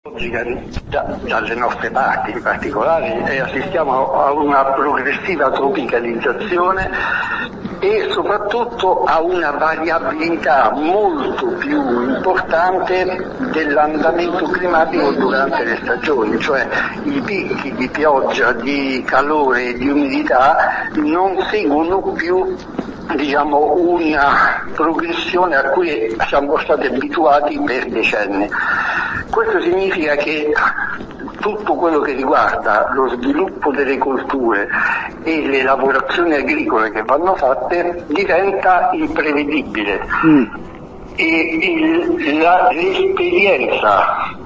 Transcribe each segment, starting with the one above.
dalle nostre parti in particolare, e assistiamo a una progressiva tropicalizzazione e soprattutto a una variabilità molto più importante dell'andamento climatico durante le stagioni, cioè i picchi di pioggia, di calore e di umidità non seguono più una progressione a cui siamo stati abituati per decenni. Questo significa che tutto quello che riguarda lo sviluppo delle colture e le lavorazioni agricole che vanno fatte diventa imprevedibile e l'esperienza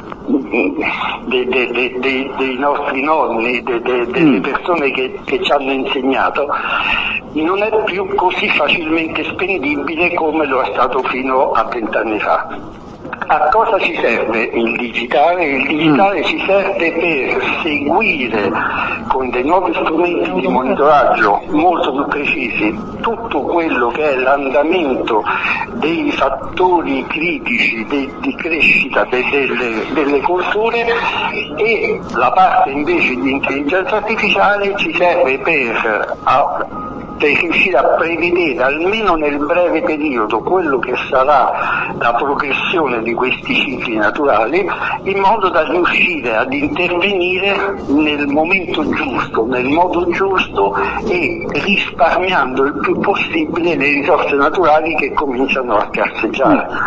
dei nostri nonni, delle persone che ci hanno insegnato, non è più così facilmente spendibile come lo è stato fino a 20 anni fa. A cosa ci serve il digitale? Il digitale ci serve per seguire con dei nuovi strumenti di monitoraggio molto più precisi tutto quello che è l'andamento dei fattori critici di crescita delle colture, e la parte invece di intelligenza artificiale ci serve per riuscire a prevedere almeno nel breve periodo quello che sarà la progressione di questi cicli naturali, in modo da riuscire ad intervenire nel momento giusto, nel modo giusto, e risparmiando il più possibile le risorse naturali che cominciano a scarseggiare.